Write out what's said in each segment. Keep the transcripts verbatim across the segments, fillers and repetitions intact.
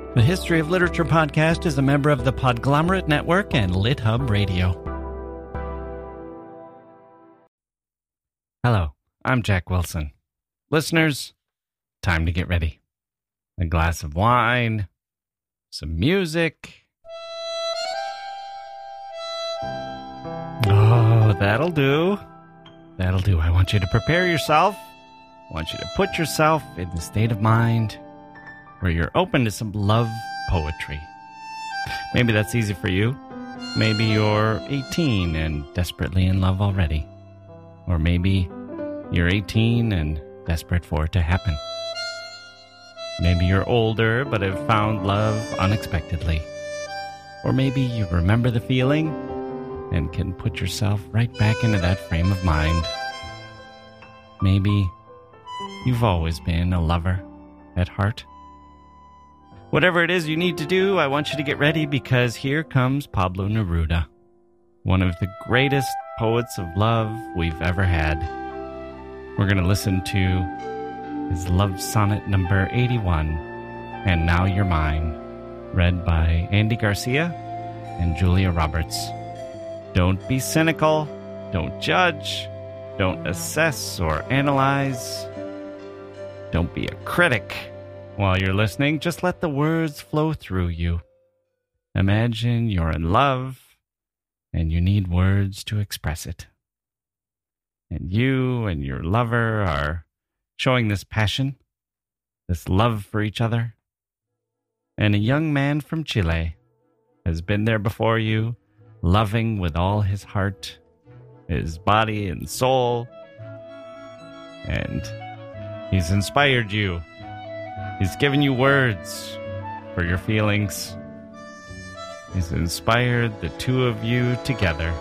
The History of Literature podcast is a member of the Podglomerate Network and LitHub Radio. Hello, I'm Jack Wilson. Listeners, time to get ready. A glass of wine, some music. Oh, that'll do. That'll do. I want you to prepare yourself. I want you to put yourself in the state of mind where you're open to some love poetry. Maybe that's easy for you. Maybe you're eighteen and desperately in love already. Or maybe you're eighteen and desperate for it to happen. Maybe you're older but have found love unexpectedly. Or maybe you remember the feeling and can put yourself right back into that frame of mind. Maybe you've always been a lover at heart. Whatever it is you need to do, I want you to get ready because here comes Pablo Neruda, one of the greatest poets of love we've ever had. We're going to listen to his love sonnet number eighty-one, And Now You're Mine, read by Andy Garcia and Julia Roberts. Don't be cynical, don't judge, don't assess or analyze, don't be a critic. While you're listening, just let the words flow through you. Imagine you're in love, and you need words to express it. And you and your lover are showing this passion, this love for each other. And a young man from Chile has been there before you, loving with all his heart, his body and soul. And he's inspired you. He's given you words for your feelings. He's inspired the two of you together.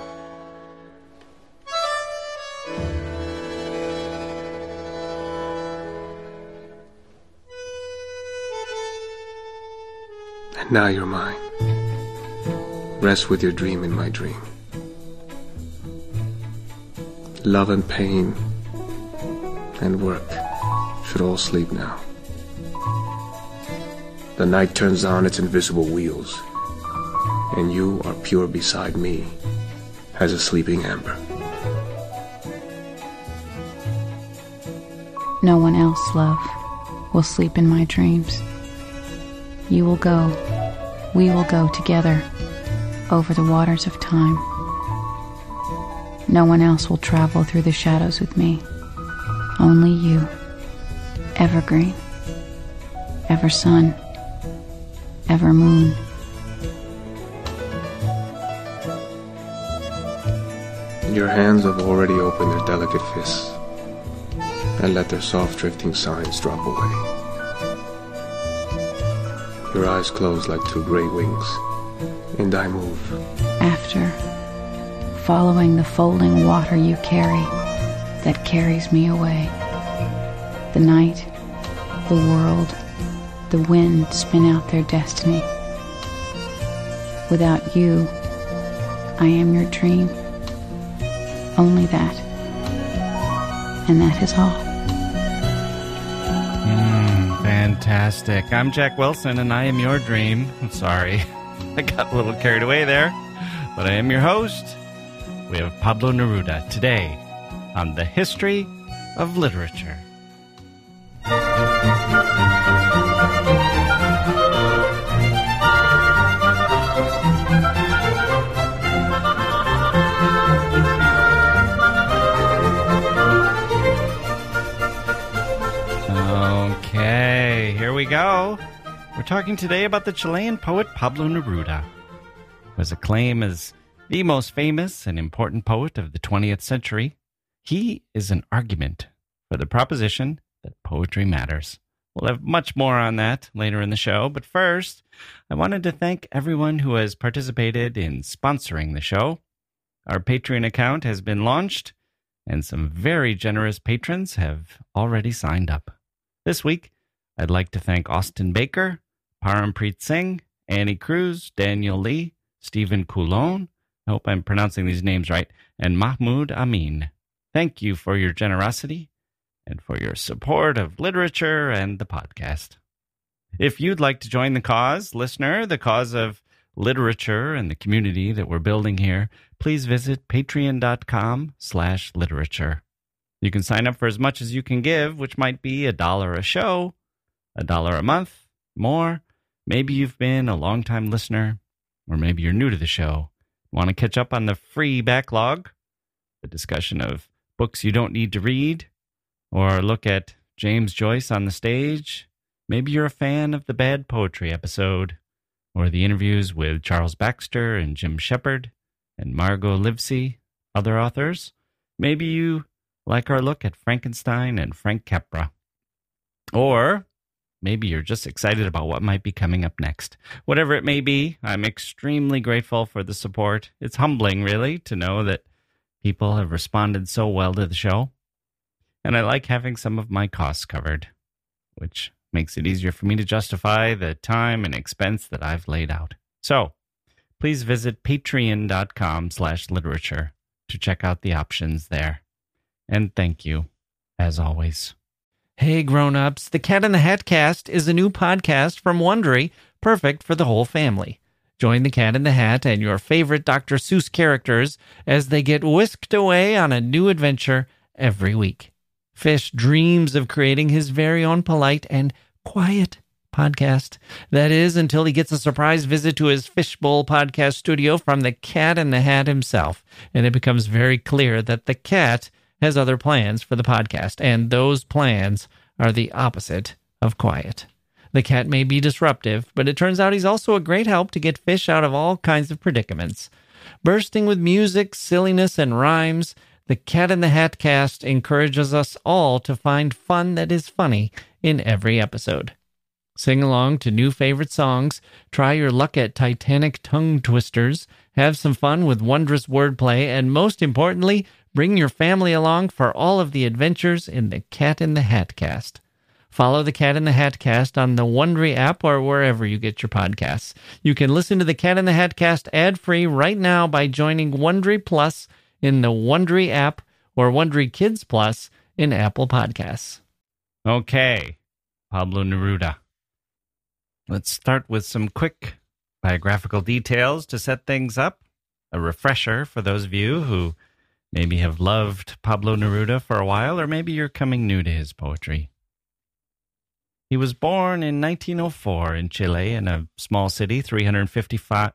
And now you're mine. Rest with your dream in my dream. Love and pain and work should all sleep now. The night turns on its invisible wheels, and you are pure beside me as a sleeping ember. No one else, love, will sleep in my dreams. You will go, we will go together over the waters of time. No one else will travel through the shadows with me. Only you, evergreen, ever sun, ever moon. Your hands have already opened their delicate fists and let their soft drifting signs drop away. Your eyes close like two great wings, and I move. After, following the folding water you carry that carries me away. The night, the world, the wind spin out their destiny. Without you, I am your dream. Only that. And that is all. Mm, fantastic. I'm Jack Wilson, and I am your dream. I'm sorry. I got a little carried away there. But I am your host. We have Pablo Neruda today on the History of Literature. Okay, here we go. We're talking today about the Chilean poet Pablo Neruda, who has a claim as the most famous and important poet of the twentieth century. He is an argument for the proposition that poetry matters. We'll have much more on that later in the show, but first, I wanted to thank everyone who has participated in sponsoring the show. Our Patreon account has been launched, and some very generous patrons have already signed up. This week, I'd like to thank Austin Baker, Parampreet Singh, Annie Cruz, Daniel Lee, Stephen Coulon, I hope I'm pronouncing these names right, and Mahmoud Amin. Thank you for your generosity and for your support of literature and the podcast. If you'd like to join the cause, listener, the cause of literature and the community that we're building here, please visit patreon.com slash literature. You can sign up for as much as you can give, which might be a dollar a show, a dollar a month, more. Maybe you've been a longtime listener, or maybe you're new to the show. Want to catch up on the free backlog, the discussion of books you don't need to read, or look at James Joyce on the stage. Maybe you're a fan of the Bad Poetry episode, or the interviews with Charles Baxter and Jim Shepard and Margot Livesey, other authors. Maybe you like our look at Frankenstein and Frank Capra. Or maybe you're just excited about what might be coming up next. Whatever it may be, I'm extremely grateful for the support. It's humbling, really, to know that people have responded so well to the show. And I like having some of my costs covered, which makes it easier for me to justify the time and expense that I've laid out. So please visit patreon.com slash literature to check out the options there. And thank you, as always. Hey grown-ups, the Cat in the Hat Cast is a new podcast from Wondery, perfect for the whole family. Join the Cat in the Hat and your favorite Doctor Seuss characters as they get whisked away on a new adventure every week. Fish dreams of creating his very own polite and quiet podcast. That is, until he gets a surprise visit to his Fishbowl podcast studio from the Cat in the Hat himself, and it becomes very clear that the cat has other plans for the podcast, and those plans are the opposite of quiet. The cat may be disruptive, but it turns out he's also a great help to get Fish out of all kinds of predicaments. Bursting with music, silliness, and rhymes, the Cat in the Hat Cast encourages us all to find fun that is funny in every episode. Sing along to new favorite songs, try your luck at Titanic tongue twisters, have some fun with wondrous wordplay, and most importantly, bring your family along for all of the adventures in the Cat in the Hat Cast. Follow the Cat in the Hat Cast on the Wondery app or wherever you get your podcasts. You can listen to the Cat in the Hat Cast ad-free right now by joining Wondery Plus in the Wondery app or Wondery Kids Plus in Apple Podcasts. Okay, Pablo Neruda. Let's start with some quick biographical details to set things up. A refresher for those of you who maybe have loved Pablo Neruda for a while, or maybe you're coming new to his poetry. He was born in nineteen oh four in Chile, in a small city, three hundred fifty-five,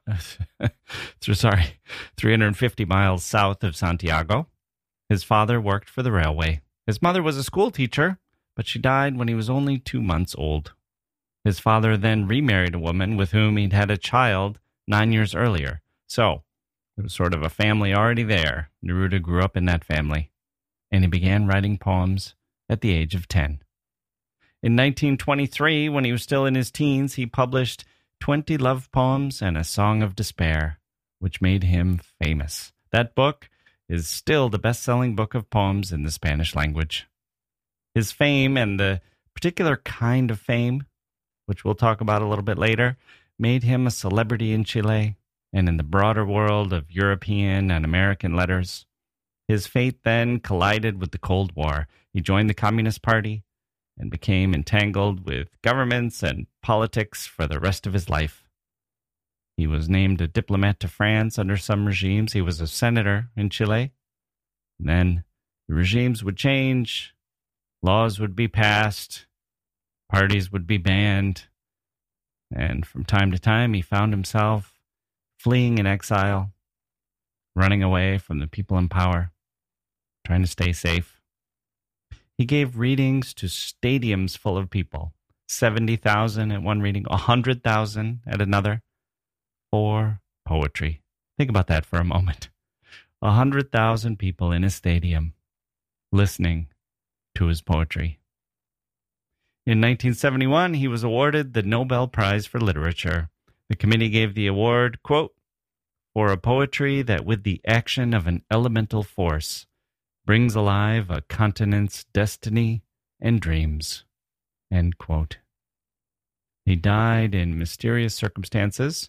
sorry, three hundred fifty miles south of Santiago. His father worked for the railway. His mother was a school teacher, but she died when he was only two months old. His father then remarried a woman with whom he'd had a child nine years earlier. So there was sort of a family already there. Neruda grew up in that family, and he began writing poems at the age of ten. In nineteen twenty-three, when he was still in his teens, he published twenty love poems and a song of despair, which made him famous. That book is still the best-selling book of poems in the Spanish language. His fame, and the particular kind of fame, which we'll talk about a little bit later, made him a celebrity in Chile and in the broader world of European and American letters. His fate then collided with the Cold War. He joined the Communist Party and became entangled with governments and politics for the rest of his life. He was named a diplomat to France under some regimes. He was a senator in Chile. And then the regimes would change, laws would be passed, parties would be banned, and from time to time he found himself fleeing in exile, running away from the people in power, trying to stay safe. He gave readings to stadiums full of people, seventy thousand at one reading, one hundred thousand at another, for poetry. Think about that for a moment. one hundred thousand people in a stadium listening to his poetry. In nineteen seventy-one, he was awarded the Nobel Prize for Literature. The committee gave the award, quote, for a poetry that with the action of an elemental force brings alive a continent's destiny and dreams, end quote. He died in mysterious circumstances,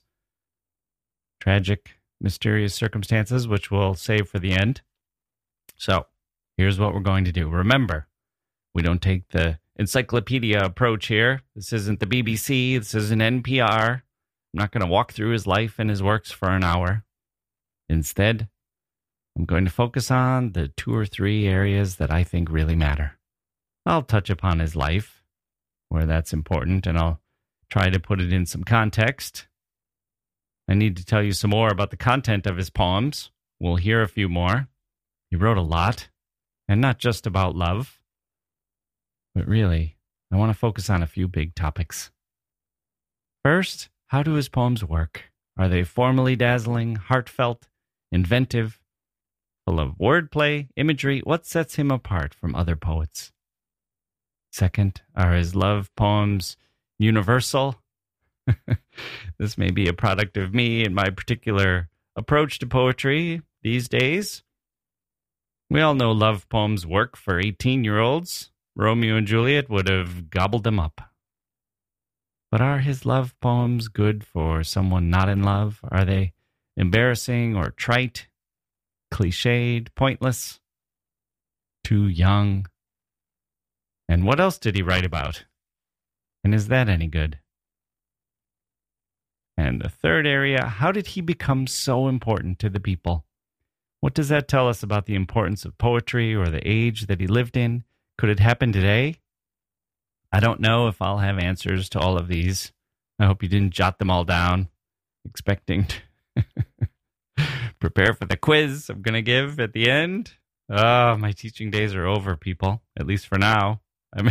tragic, mysterious circumstances, which we'll save for the end. So, here's what we're going to do. Remember, we don't take the encyclopedia approach here. This isn't the B B C. This isn't N P R. I'm not going to walk through his life and his works for an hour. Instead, I'm going to focus on the two or three areas that I think really matter. I'll touch upon his life, where that's important, and I'll try to put it in some context. I need to tell you some more about the content of his poems. We'll hear a few more. He wrote a lot, and not just about love. But really, I want to focus on a few big topics. First, how do his poems work? Are they formally dazzling, heartfelt, inventive, full of wordplay, imagery? What sets him apart from other poets? Second, are his love poems universal? This may be a product of me and my particular approach to poetry these days. We all know love poems work for eighteen-year-olds. Romeo and Juliet would have gobbled them up. But are his love poems good for someone not in love? Are they embarrassing or trite, cliched, pointless, too young? And what else did he write about? And is that any good? And the third area, how did he become so important to the people? What does that tell us about the importance of poetry or the age that he lived in? Could it happen today? I don't know if I'll have answers to all of these. I hope you didn't jot them all down, expecting to prepare for the quiz I'm going to give at the end. Oh, my teaching days are over, people, at least for now. I'm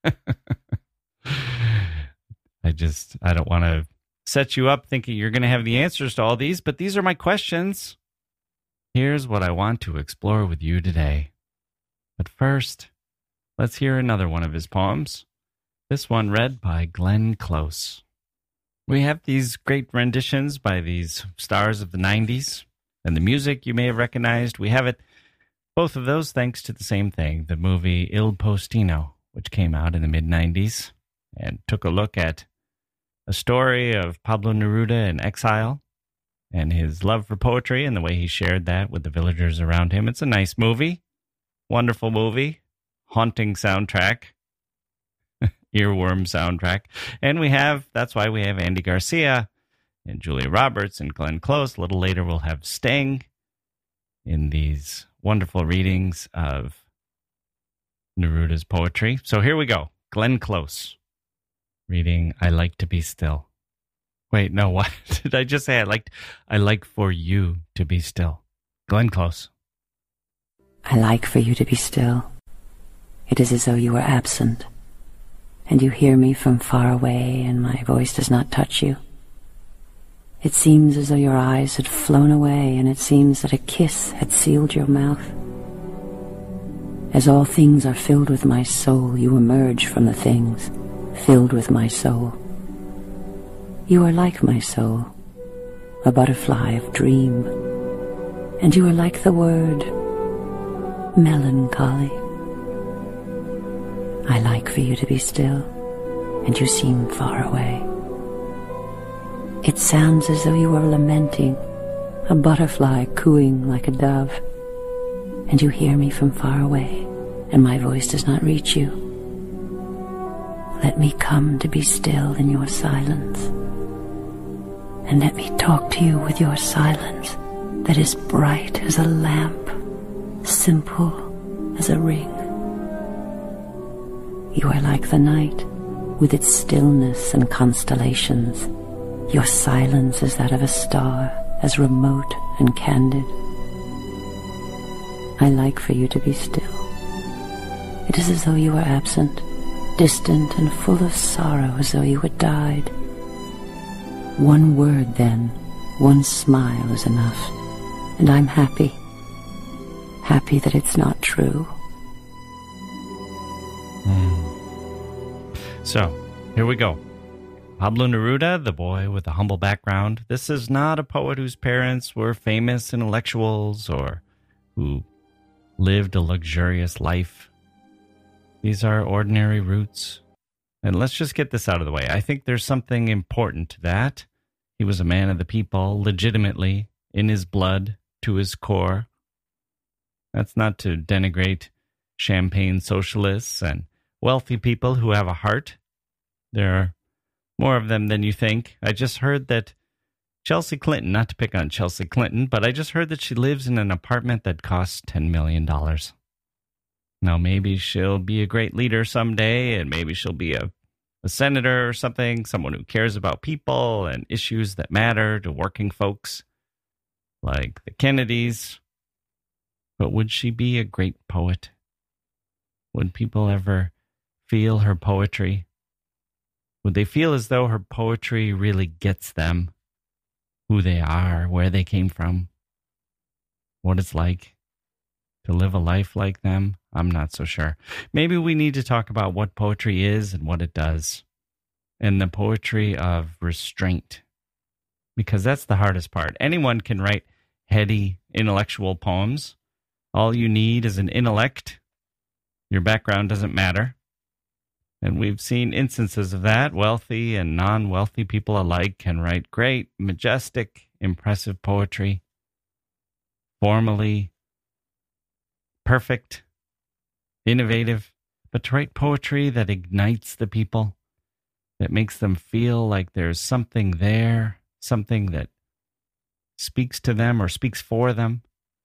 I just, I don't want to set you up thinking you're going to have the answers to all these, but these are my questions. Here's what I want to explore with you today. But first, let's hear another one of his poems. This one read by Glenn Close. We have these great renditions by these stars of the nineties, and the music you may have recognized. We have it, both of those thanks to the same thing, the movie Il Postino, which came out in the mid-nineties and took a look at a story of Pablo Neruda in exile and his love for poetry and the way he shared that with the villagers around him. It's a nice movie, wonderful movie, haunting soundtrack, earworm soundtrack. And we have, that's why we have Andy Garcia and Julia Roberts and Glenn Close. A little later we'll have Sting in these wonderful readings of Neruda's poetry. So here we go. Glenn Close reading I Like to Be Still. Wait, no, what did I just say? I like I like for you to be still. Glenn Close. I like for you to be still. It is as though you were absent, and you hear me from far away, and my voice does not touch you. It seems as though your eyes had flown away, and it seems that a kiss had sealed your mouth. As all things are filled with my soul, you emerge from the things filled with my soul. You are like my soul, a butterfly of dream, and you are like the word melancholy. I like for you to be still, and you seem far away. It sounds as though you are lamenting, a butterfly cooing like a dove, and you hear me from far away, and my voice does not reach you. Let me come to be still in your silence, and let me talk to you with your silence that is bright as a lamp, simple as a ring. You are like the night, with its stillness and constellations. Your silence is that of a star, as remote and candid. I like for you to be still. It is as though you were absent, distant and full of sorrow, as though you had died. One word, then, one smile is enough, and I'm happy. Happy that it's not true. Mm. So, here we go. Pablo Neruda, the boy with a humble background. This is not a poet whose parents were famous intellectuals or who lived a luxurious life. These are ordinary roots. And let's just get this out of the way. I think there's something important to that. He was a man of the people, legitimately, in his blood, to his core. That's not to denigrate champagne socialists and wealthy people who have a heart. There are more of them than you think. I just heard that Chelsea Clinton, not to pick on Chelsea Clinton, but I just heard that she lives in an apartment that costs ten million dollars. Now, maybe she'll be a great leader someday, and maybe she'll be a, a senator or something, someone who cares about people and issues that matter to working folks like the Kennedys. But would she be a great poet? Would people ever feel her poetry? Would they feel as though her poetry really gets them who they are, where they came from, what it's like to live a life like them? I'm not so sure. Maybe we need to talk about what poetry is and what it does, and the poetry of restraint, because that's the hardest part. Anyone can write heady, intellectual poems. All you need is an intellect. Your background doesn't matter. And we've seen instances of that. Wealthy and non-wealthy people alike can write great, majestic, impressive poetry. Formally perfect, innovative. But to write poetry that ignites the people, that makes them feel like there's something there, something that speaks to them or speaks for them.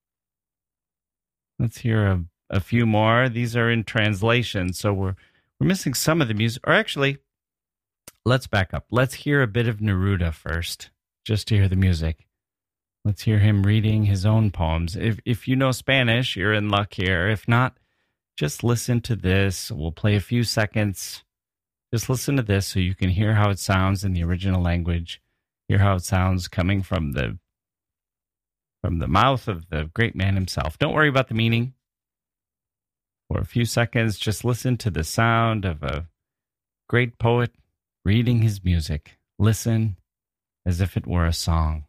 Let's hear a, a few more. These are in translation, so we're we're missing some of the music. Or actually, let's back up. Let's hear a bit of Neruda first, just to hear the music. Let's hear him reading his own poems. If if you know Spanish, you're in luck here. If not, just listen to this. We'll play a few seconds. Just listen to this so you can hear how it sounds in the original language. Hear how it sounds coming from the from the mouth of the great man himself. Don't worry about the meaning. For a few seconds, just listen to the sound of a great poet reading his music. Listen as if it were a song.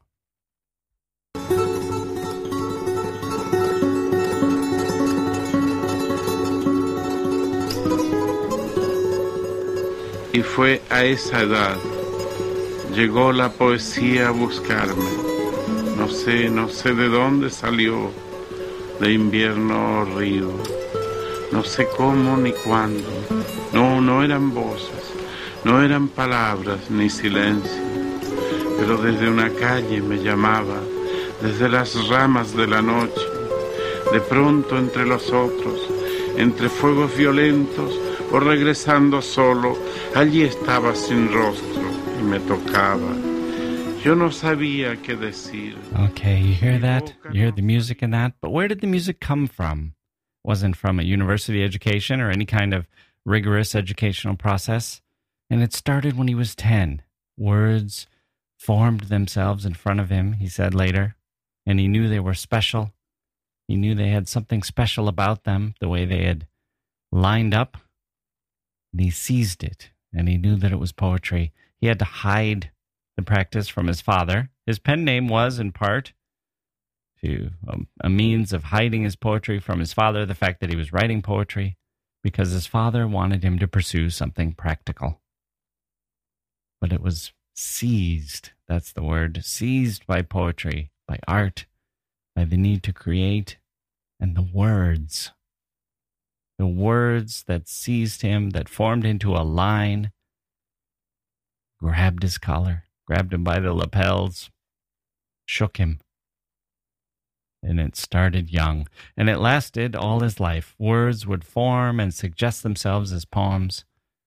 Y fue a esa edad, llegó la poesía a buscarme. No sé, no sé de dónde salió, de invierno o río. No sé cómo ni cuándo. No, no eran voces, no eran palabras ni silencio. Pero desde una calle me llamaba, desde las ramas de la noche. De pronto entre los otros, entre fuegos violentos o regresando solo, allí estaba sin rostro y me tocaba. Yo no sabía qué decir. Okay, you hear that? You hear the music in that? But where did the music come from? It wasn't from a university education or any kind of rigorous educational process. And it started when he was ten. Words formed themselves in front of him, he said later, and he knew they were special. He knew they had something special about them, the way they had lined up. And he seized it, and he knew that it was poetry. He had to hide the practice from his father. His pen name was, in part, to um, a means of hiding his poetry from his father, the fact that he was writing poetry, because his father wanted him to pursue something practical. But it was seized, that's the word, seized by poetry, by art, by the need to create, and the words. The words that seized him, that formed into a line, grabbed his collar, grabbed him by the lapels, shook him. And it started young, and it lasted all his life. Words would form and suggest themselves as poems.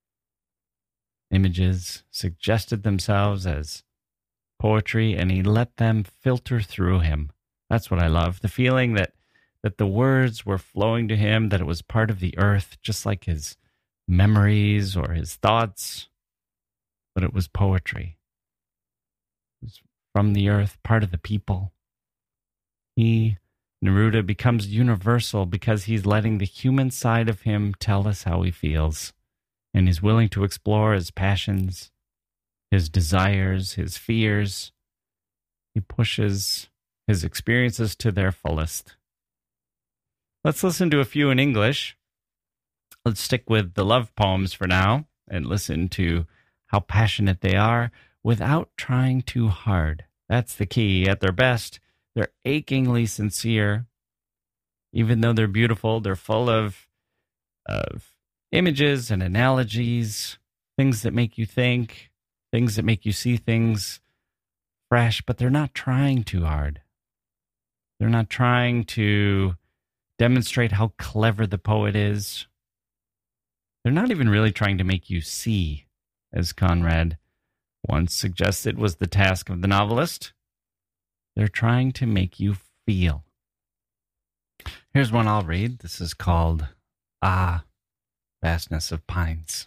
Images suggested themselves as poetry, and he let them filter through him. That's what I love, the feeling that that the words were flowing to him, that it was part of the earth, just like his memories or his thoughts, but it was poetry. It was from the earth, part of the people. He, Neruda, becomes universal because he's letting the human side of him tell us how he feels, and he's willing to explore his passions, his desires, his fears. He pushes his experiences to their fullest. Let's listen to a few in English. Let's stick with the love poems for now and listen to how passionate they are without trying too hard. That's the key. At their best, they're achingly sincere. Even though they're beautiful, they're full of, of images and analogies, things that make you think, things that make you see things fresh, but they're not trying too hard. They're not trying to demonstrate how clever the poet is. They're not even really trying to make you see, as Conrad once suggested was the task of the novelist. They're trying to make you feel. Here's one I'll read. This is called Ah, Vastness of Pines.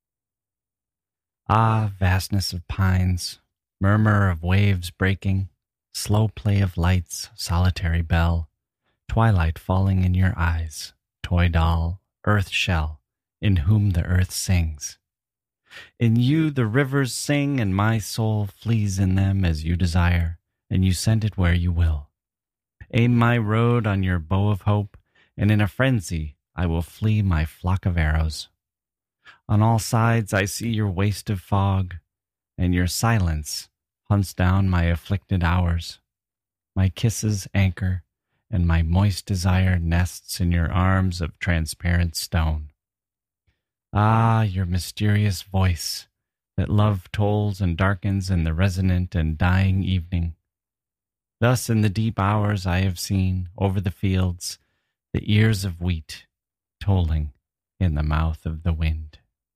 Ah, vastness of pines, murmur of waves breaking, slow play of lights, solitary bell, twilight falling in your eyes, toy doll, earth shell, in whom the earth sings. In you the rivers sing, and my soul flees in them as you desire, and you send it where you will. Aim my road on your bow of hope, and in a frenzy I will flee my flock of arrows. On all sides I see your waste of fog, and your silence hunts down my afflicted hours. My kisses anchor, and my moist desire nests in your arms of transparent stone. Ah, your mysterious voice, that love tolls and darkens in the resonant and dying evening. Thus in the deep hours I have seen, over the fields, the ears of wheat tolling in the mouth of the wind.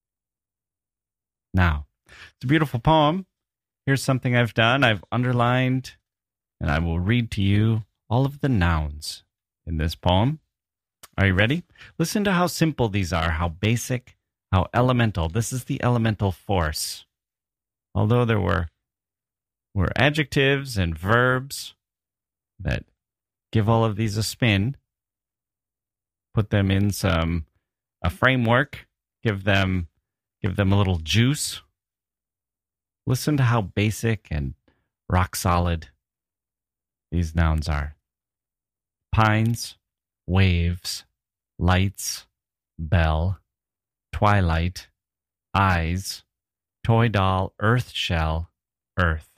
Now, it's a beautiful poem. Here's something I've done. I've underlined, and I will read to you all of the nouns in this poem. Are you ready? Listen to how simple these are, how basic, how elemental. This is the elemental force. Although there were, were adjectives and verbs that give all of these a spin, put them in some a framework, give them give them a little juice. Listen to how basic and rock solid these nouns are. Pines, waves, lights, bell, twilight, eyes, toy doll, earth shell, earth.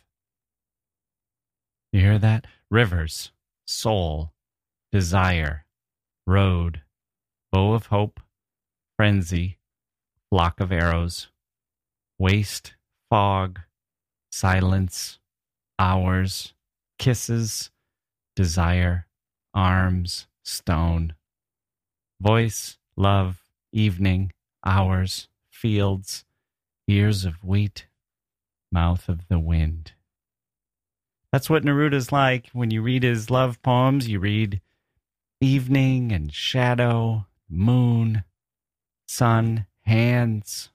You hear that? Rivers, soul, desire, road, bow of hope, frenzy, flock of arrows, waste, fog, silence, hours, kisses, desire, arms, stone, voice, love, evening, hours, fields, ears of wheat, mouth of the wind. That's what Neruda's like. When you read his love poems, you read evening and shadow, moon, sun, hands,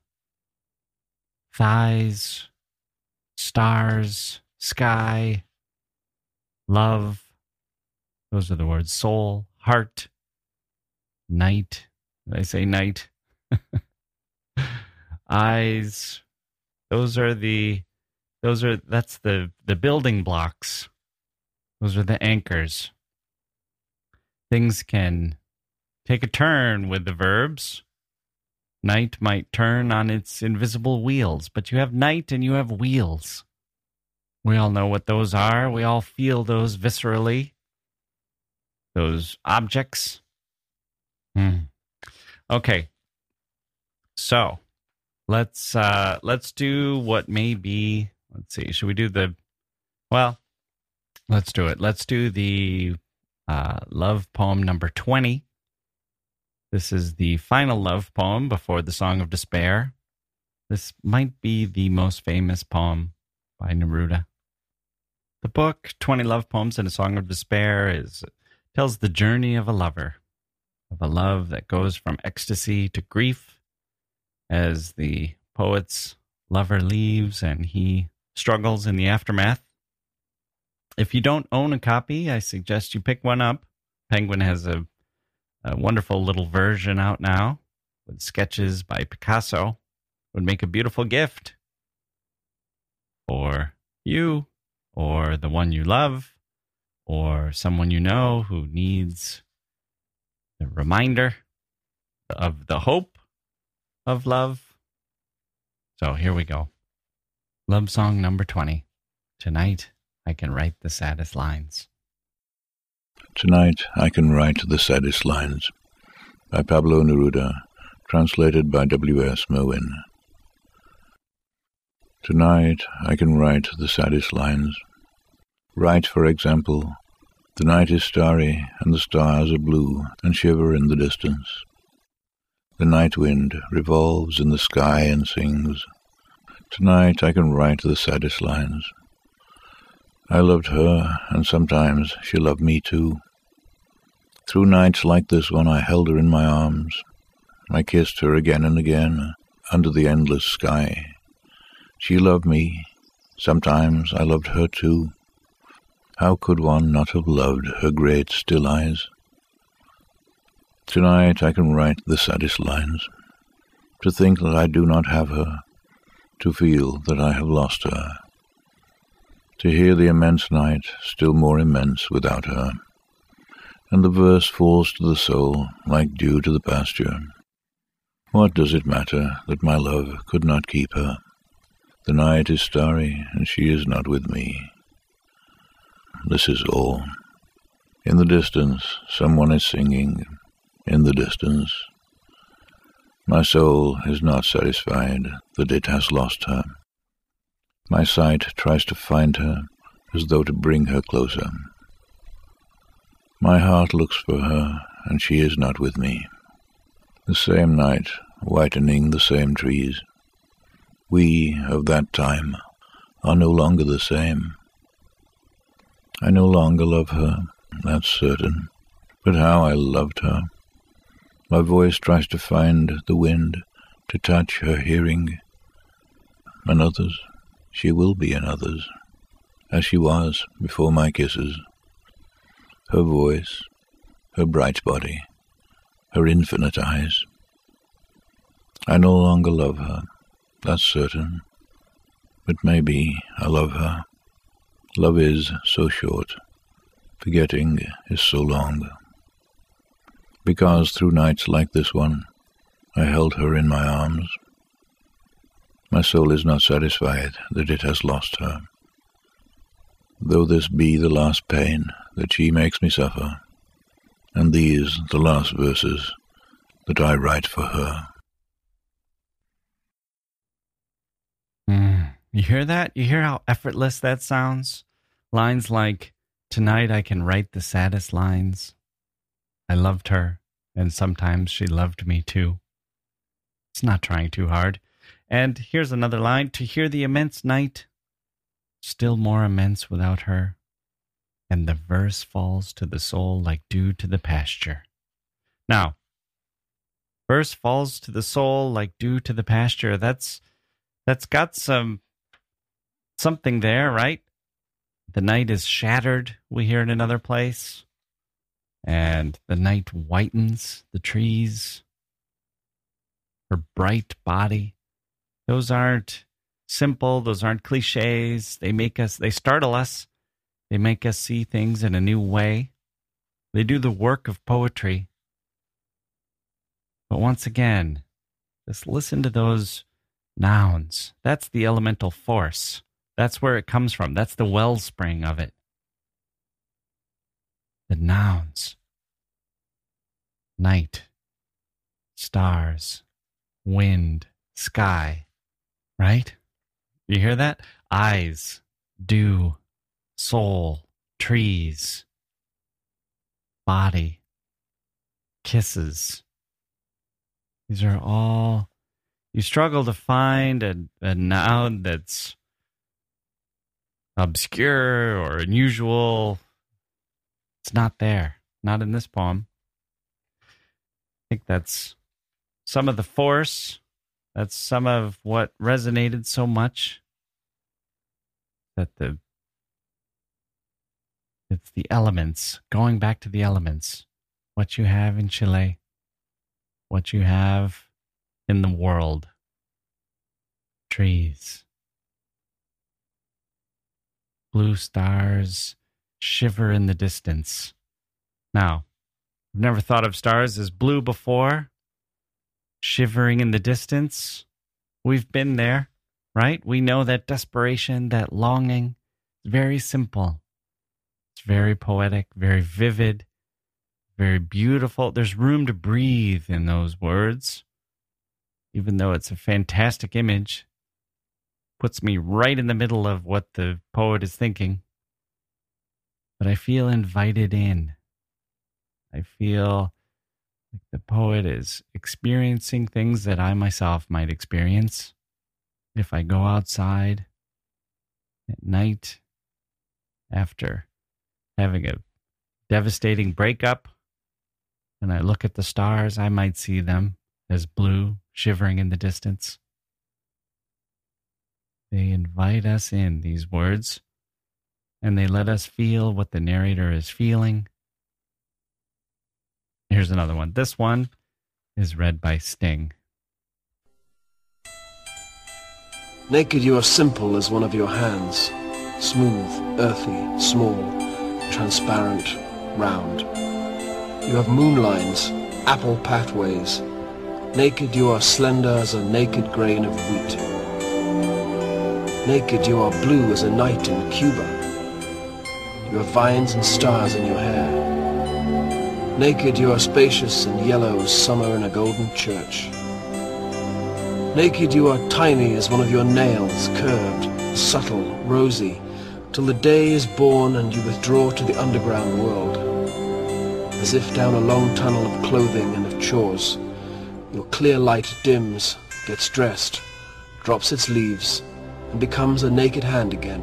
thighs, stars, sky, love. Those are the words. Soul, heart, night. Did I say night? Eyes. Those are the, those are, that's the, the building blocks. Those are the anchors. Things can take a turn with the verbs. Night might turn on its invisible wheels, but you have night and you have wheels. We all know what those are. We all feel those viscerally. Those objects. Hmm. Okay. So let's uh, let's do what may be. Let's see. Should we do the? Well, let's do it. Let's do the uh, love poem number twenty. This is the final love poem before the Song of Despair. This might be the most famous poem by Neruda. The book, twenty Love Poems and a Song of Despair, is tells the journey of a lover, of a love that goes from ecstasy to grief as the poet's lover leaves and he struggles in the aftermath. If you don't own a copy, I suggest you pick one up. Penguin has a A wonderful little version out now with sketches by Picasso. Would make a beautiful gift for you or the one you love or someone you know who needs a reminder of the hope of love. So here we go. Love song number twenty. Tonight I can write the saddest lines. Tonight I can write the saddest lines, by Pablo Neruda, Translated by W S Merwin. Tonight I can write the saddest lines. Write, for example, the night is starry and the stars are blue and shiver in the distance. The night wind revolves in the sky and sings. Tonight I can write the saddest lines. I loved her, and sometimes she loved me too. Through nights like this one I held her in my arms. I kissed her again and again under the endless sky. She loved me. Sometimes I loved her too. How could one not have loved her great still eyes? Tonight I can write the saddest lines. To think that I do not have her. To feel that I have lost her. To hear the immense night still more immense without her. And the verse falls to the soul like dew to the pasture. What does it matter that my love could not keep her? The night is starry, and she is not with me. This is all. In the distance, someone is singing. In the distance. My soul is not satisfied that it has lost her. My sight tries to find her, as though to bring her closer. My heart looks for her, and she is not with me. The same night, whitening the same trees. We of that time are no longer the same. I no longer love her, that's certain, but how I loved her. My voice tries to find the wind, to touch her hearing. Another's, she will be another's, as she was before my kisses. Her voice, her bright body, her infinite eyes. I no longer love her. That's certain, but maybe I love her. Love is so short, forgetting is so long. Because through nights like this one, I held her in my arms. My soul is not satisfied that it has lost her. Though this be the last pain that she makes me suffer, and these the last verses that I write for her. Mm. You hear that? You hear how effortless that sounds? Lines like, tonight I can write the saddest lines. I loved her, and sometimes she loved me too. It's not trying too hard. And here's another line, to hear the immense night, still more immense without her, and the verse falls to the soul like dew to the pasture. Now, verse falls to the soul like dew to the pasture, that's That's got some something there, right? The night is shattered, we hear in another place. And the night whitens the trees. Her bright body. Those aren't simple, those aren't cliches. They make us, they startle us. They make us see things in a new way. They do the work of poetry. But once again, just listen to those nouns. That's the elemental force. That's where it comes from. That's the wellspring of it. The nouns. Night, stars, wind, sky. Right? You hear that? Eyes, dew, soul, trees, body, kisses. These are all... You struggle to find a, a noun that's obscure or unusual. It's not there. Not in this poem. I think that's some of the force. That's some of what resonated so much. That the it's the elements. Going back to the elements. What you have in Chile. What you have in the world. Trees. Blue stars shiver in the distance. Now, I've never thought of stars as blue before. Shivering in the distance. We've been there, right? We know that desperation, that longing. It's very simple. It's very poetic, very vivid, very beautiful. There's room to breathe in those words. even though it's a fantastic image, puts me right in the middle of what the poet is thinking. But I feel invited in. I feel like the poet is experiencing things that I myself might experience if I go outside at night after having a devastating breakup and I look at the stars. I might see them as blue, shivering in the distance. They invite us in, these words, and they let us feel what the narrator is feeling. Here's another one. This one is read by Sting. Naked you are simple as one of your hands, smooth, earthy, small, transparent, round. You have moonlines, apple pathways. Naked you are slender as a naked grain of wheat. Naked you are blue as a night in Cuba. You have vines and stars in your hair. Naked you are spacious and yellow as summer in a golden church. Naked you are tiny as one of your nails, curved, subtle, rosy, till the day is born and you withdraw to the underground world. As if down a long tunnel of clothing and of chores, your clear light dims, gets dressed, drops its leaves, and becomes a naked hand again.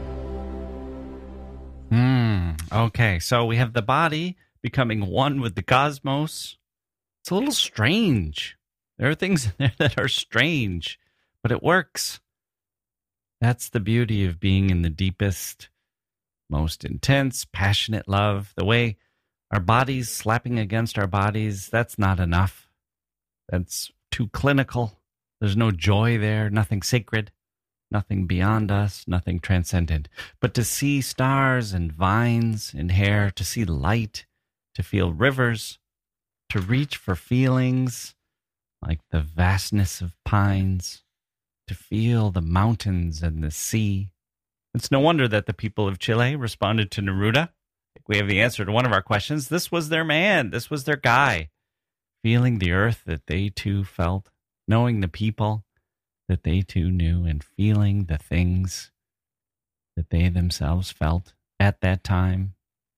Hmm, okay, so we have the body becoming one with the cosmos. It's a little strange. There are things in there that are strange, but it works. That's the beauty of being in the deepest, most intense, passionate love. The way our bodies slapping against our bodies, that's not enough. That's too clinical. There's no joy there, nothing sacred, nothing beyond us, nothing transcendent. But to see stars and vines and hair, to see light, to feel rivers, to reach for feelings like the vastness of pines, to feel the mountains and the sea. It's no wonder that the people of Chile responded to Neruda. We have the answer to one of our questions. This was their man. This was their guy. Feeling the earth that they too felt, knowing the people that they too knew, and feeling the things that they themselves felt at that time.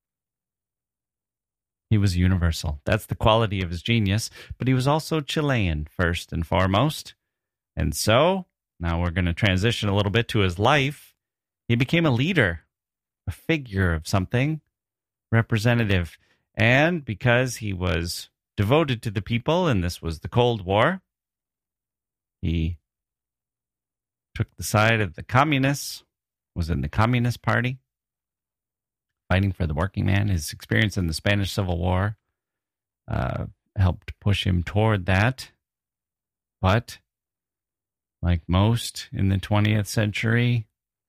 He was universal. That's the quality of his genius, but he was also Chilean first and foremost. And so, now we're going to transition a little bit to his life. He became a leader, a figure of something, representative. And because he was devoted to the people, and this was the Cold War, he took the side of the communists, was in the Communist Party, fighting for the working man. His experience in the Spanish Civil War uh, helped push him toward that. But, like most in the twentieth century,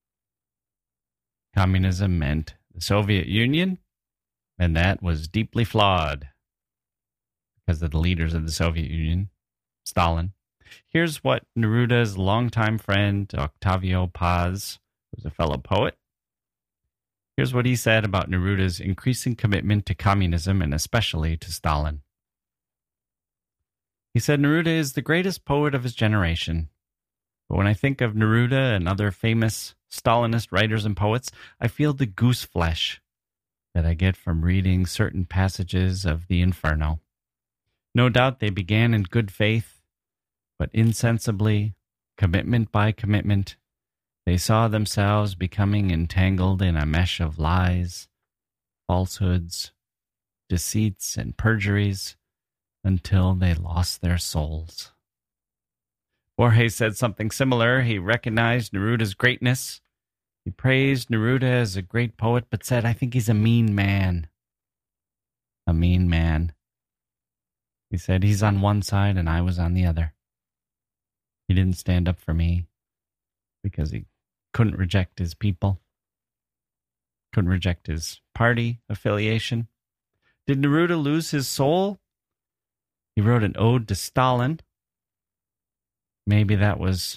communism meant the Soviet Union, and that was deeply flawed because of the leaders of the Soviet Union, Stalin. Here's what Neruda's longtime friend, Octavio Paz, who's a fellow poet, here's what he said about Neruda's increasing commitment to communism and especially to Stalin. He said, Neruda is the greatest poet of his generation. But when I think of Neruda and other famous Stalinist writers and poets, I feel the goose flesh that I get from reading certain passages of the Inferno. No doubt they began in good faith, but insensibly, commitment by commitment, they saw themselves becoming entangled in a mesh of lies, falsehoods, deceits, and perjuries until they lost their souls. Borges said something similar. He recognized Neruda's greatness. He praised Neruda as a great poet, but said, I think he's a mean man. A mean man. He said, he's on one side and I was on the other. He didn't stand up for me because he couldn't reject his people, couldn't reject his party affiliation. Did Neruda lose his soul? He wrote an ode to Stalin. Maybe that was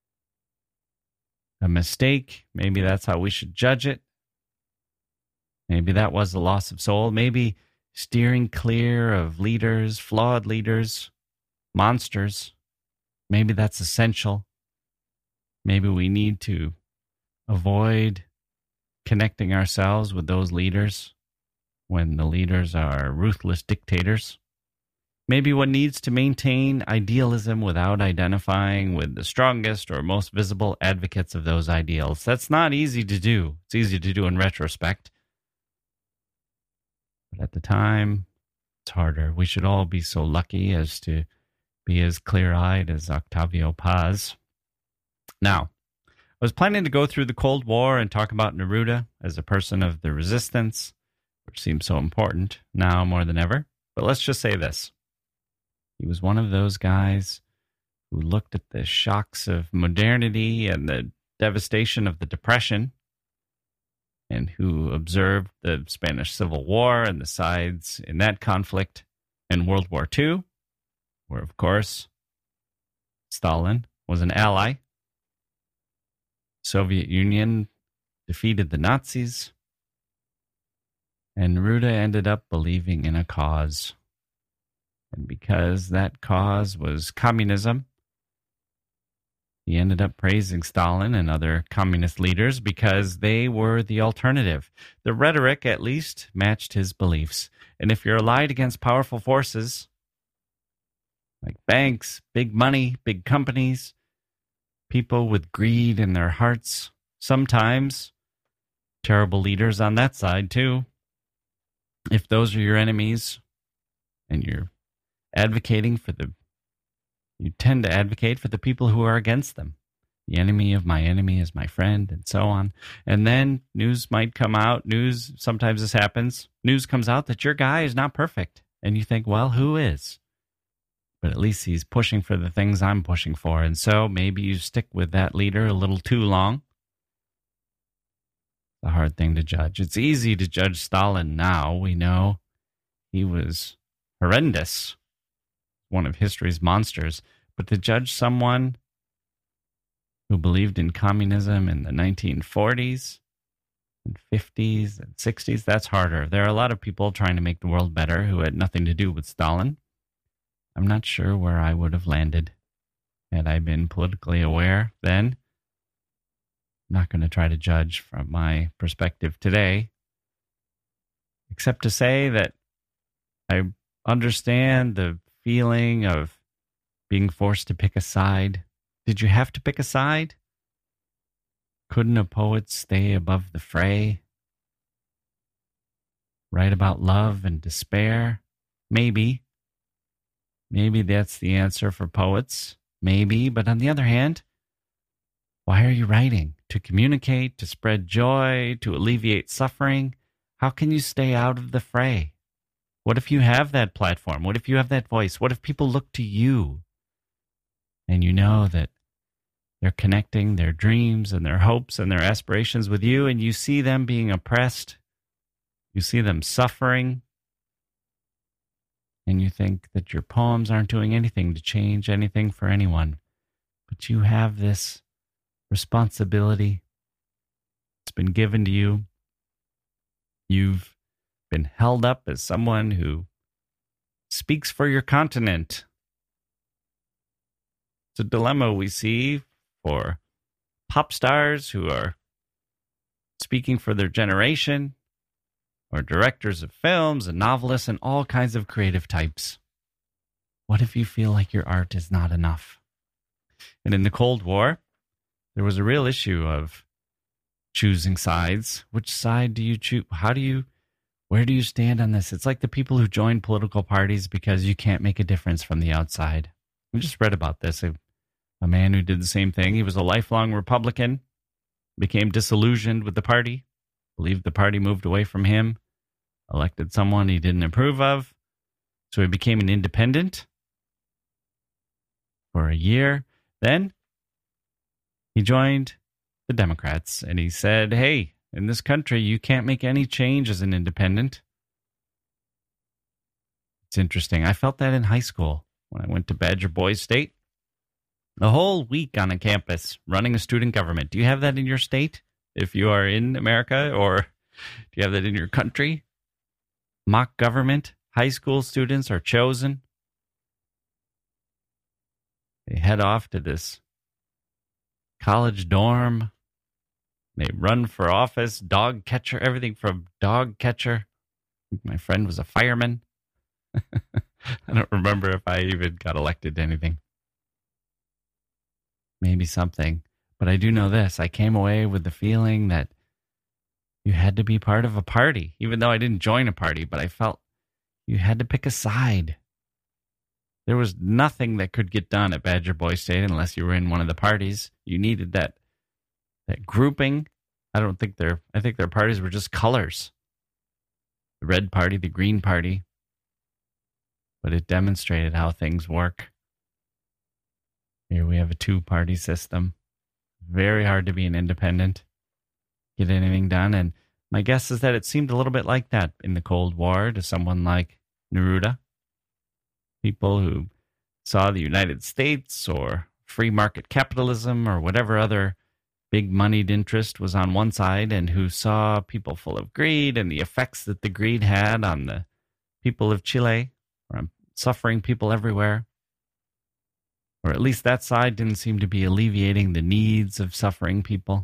a mistake. Maybe that's how we should judge it. Maybe that was the loss of soul. Maybe steering clear of leaders, flawed leaders, monsters, Maybe that's essential. Maybe we need to avoid connecting ourselves with those leaders when the leaders are ruthless dictators. Maybe one needs to maintain idealism without identifying with the strongest or most visible advocates of those ideals. That's not easy to do. It's easy to do in retrospect. But at the time, it's harder. We should all be so lucky as to be as clear-eyed as Octavio Paz. Now, I was planning to go through the Cold War and talk about Neruda as a person of the resistance, which seems so important now more than ever. But let's just say this. He was one of those guys who looked at the shocks of modernity and the devastation of the Depression, and who observed the Spanish Civil War and the sides in that conflict, and World War Two, where, of course, Stalin was an ally. Soviet Union defeated the Nazis, and Neruda ended up believing in a cause. And because that cause was communism, he ended up praising Stalin and other communist leaders because they were the alternative. The rhetoric, at least, matched his beliefs. And if you're allied against powerful forces, like banks, big money, big companies, people with greed in their hearts, sometimes terrible leaders on that side too, if those are your enemies and you're advocating for the, you tend to advocate for the people who are against them. The enemy of my enemy is my friend, and so on. And then news might come out. News, sometimes this happens. News comes out that your guy is not perfect. And you think, well, who is? But at least he's pushing for the things I'm pushing for. And so maybe you stick with that leader a little too long. It's a hard thing to judge. It's easy to judge Stalin now. We know he was horrendous, one of history's monsters. But to judge someone who believed in communism in the nineteen forties and fifties and sixties, that's harder. There are a lot of people trying to make the world better who had nothing to do with Stalin. I'm not sure where I would have landed had I been politically aware then. I'm not going to try to judge from my perspective today, except to say that I understand the feeling of being forced to pick a side. Did you have to pick a side? Couldn't a poet stay above the fray? Write about love and despair? Maybe. Maybe that's the answer for poets. Maybe. But on the other hand, why are you writing? To communicate, to spread joy, to alleviate suffering? How can you stay out of the fray? What if you have that platform? What if you have that voice? What if people look to you and you know that they're connecting their dreams and their hopes and their aspirations with you, and you see them being oppressed, you see them suffering, and you think that your poems aren't doing anything to change anything for anyone, but you have this responsibility. It's been given to you. You've been held up as someone who speaks for your continent. It's a dilemma we see for pop stars who are speaking for their generation, or directors of films and novelists and all kinds of creative types. What if you feel like your art is not enough? And in the Cold War, there was a real issue of choosing sides. Which side do you choose? How do you, where do you stand on this? It's like the people who join political parties because you can't make a difference from the outside. We just read about this. A, a man who did the same thing. He was a lifelong Republican, became disillusioned with the party, believed the party moved away from him, elected someone he didn't approve of. So he became an independent for a year. Then he joined the Democrats, and he said, hey, in this country, you can't make any change as an independent. It's interesting. I felt that in high school when I went to Badger Boys State. A whole week on a campus running a student government. Do you have that in your state? If you are in America, or do you have that in your country? Mock government. High school students are chosen. They head off to this college dorm. They run for office, dog catcher, everything from dog catcher. My friend was a fireman. I don't remember if I even got elected to anything. Maybe something. But I do know this. I came away with the feeling that you had to be part of a party, even though I didn't join a party, but I felt you had to pick a side. There was nothing that could get done at Badger Boy State unless you were in one of the parties. You needed that that grouping. I don't think their I think their parties were just colors. The red party, the green party. But it demonstrated how things work. Here we have a two-party system. Very hard to be an independent, get anything done. And my guess is that it seemed a little bit like that in the Cold War to someone like Neruda. People who saw the United States or free market capitalism or whatever other big moneyed interest was on one side, and who saw people full of greed and the effects that the greed had on the people of Chile, or on suffering people everywhere. Or at least that side didn't seem to be alleviating the needs of suffering people.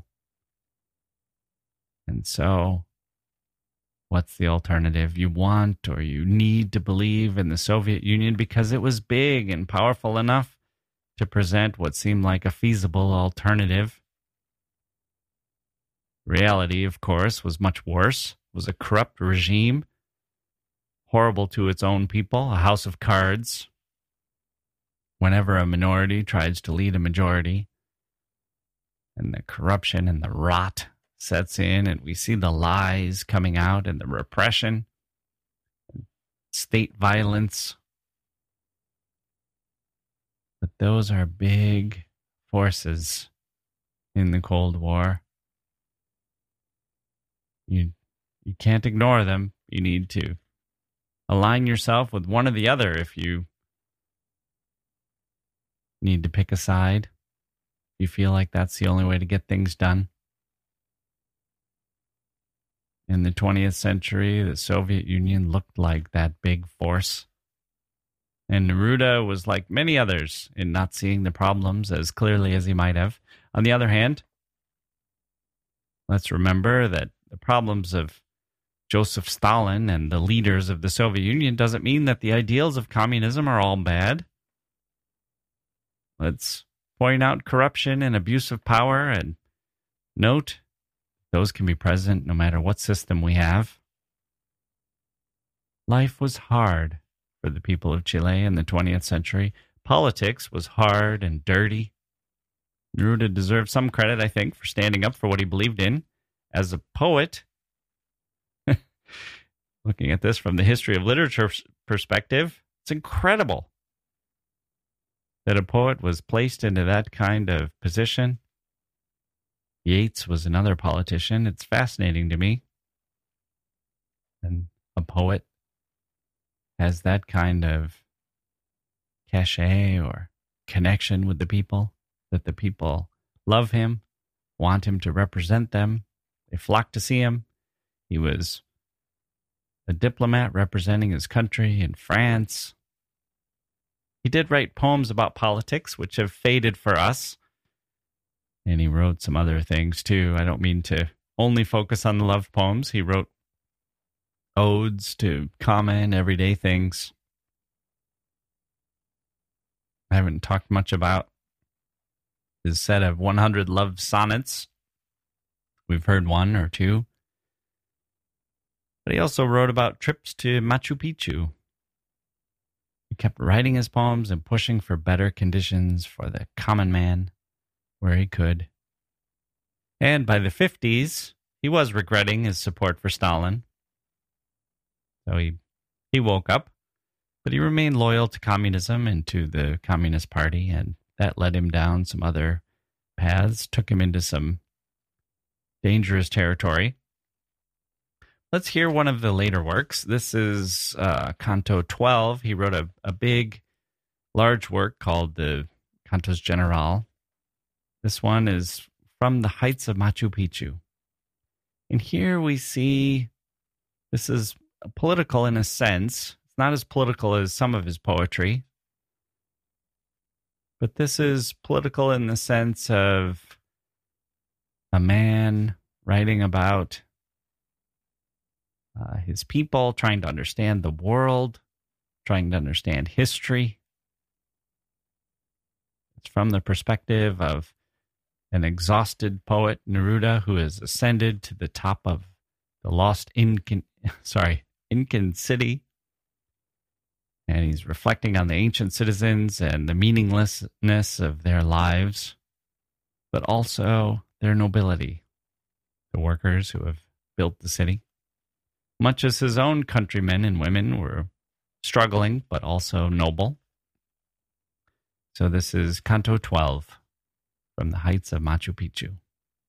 And so, what's the alternative? You want or you need to believe in the Soviet Union because it was big and powerful enough to present what seemed like a feasible alternative. Reality, of course, was much worse. It was a corrupt regime, horrible to its own people, a house of cards. Whenever a minority tries to lead a majority, and the corruption and the rot sets in, and we see the lies coming out and the repression, state violence. But those are big forces in the Cold War. You you can't ignore them. You need to align yourself with one or the other if you need to pick a side. You feel like that's the only way to get things done. In the twentieth century, the Soviet Union looked like that big force. And Neruda was like many others in not seeing the problems as clearly as he might have. On the other hand, let's remember that the problems of Joseph Stalin and the leaders of the Soviet Union doesn't mean that the ideals of communism are all bad. Let's point out corruption and abuse of power and note those can be present no matter what system we have. Life was hard for the people of Chile in the twentieth century. Politics was hard and dirty. Neruda deserves some credit, I think, for standing up for what he believed in. As a poet, looking at this from the history of literature perspective, it's incredible that a poet was placed into that kind of position. Yeats was another politician. It's fascinating to me. And a poet has that kind of cachet or connection with the people, that the people love him, want him to represent them. They flock to see him. He was a diplomat representing his country in France. He did write poems about politics, which have faded for us. And he wrote some other things, too. I don't mean to only focus on the love poems. He wrote odes to common, everyday things. I haven't talked much about his set of one hundred love sonnets. We've heard one or two. But he also wrote about trips to Machu Picchu. He kept writing his poems and pushing for better conditions for the common man where he could. And by the fifties, he was regretting his support for Stalin. So he, he woke up, but he remained loyal to communism and to the Communist Party, and that led him down some other paths, took him into some dangerous territory. Let's hear one of the later works. This is uh, Canto twelve. He wrote a, a big, large work called the Cantos General. This one is From the Heights of Machu Picchu. And here we see, this is political in a sense. It's not as political as some of his poetry. But this is political in the sense of a man writing about uh, his people, trying to understand the world, trying to understand history. It's from the perspective of an exhausted poet, Neruda, who has ascended to the top of the lost Incan, sorry, Incan city. And he's reflecting on the ancient citizens and the meaninglessness of their lives, but also their nobility, the workers who have built the city. Much as his own countrymen and women were struggling, but also noble. So this is Canto twelve from the heights of Machu Picchu.